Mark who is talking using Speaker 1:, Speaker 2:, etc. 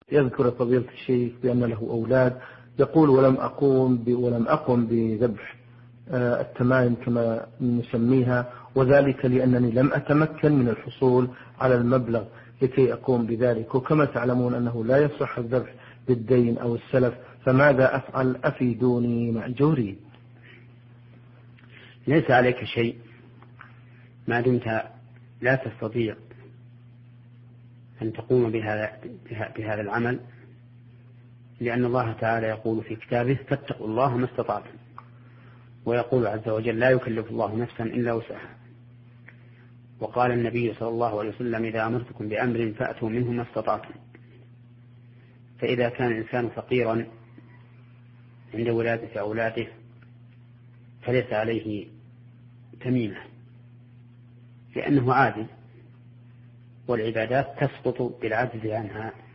Speaker 1: يذكر فضيلة الشيخ بأن له أولاد، يقول ولم أقم بذبح التمائم كما نسميها، وذلك لأنني لم أتمكن من الحصول على المبلغ لكي أقوم بذلك، وكما تعلمون أنه لا يصح الذبح بالدين أو السلف، فماذا أفعل؟ أفيدوني مأجورين.
Speaker 2: ليس عليك شيء ما دمت لا تستطيع أن تقوم بهذا العمل، لأن الله تعالى يقول في كتابه فاتقوا الله ما استطعتم، ويقول عز وجل لا يكلف الله نفسا إلا وسعها، وقال النبي صلى الله عليه وسلم إذا أمرتكم بأمر فأتوا منه ما استطعتم. فإذا كان الإنسان فقيرا عند ولادة أولاده فليس عليه تميمة، لأنه عاجز، والعبادات تسقط بالعجز عنها.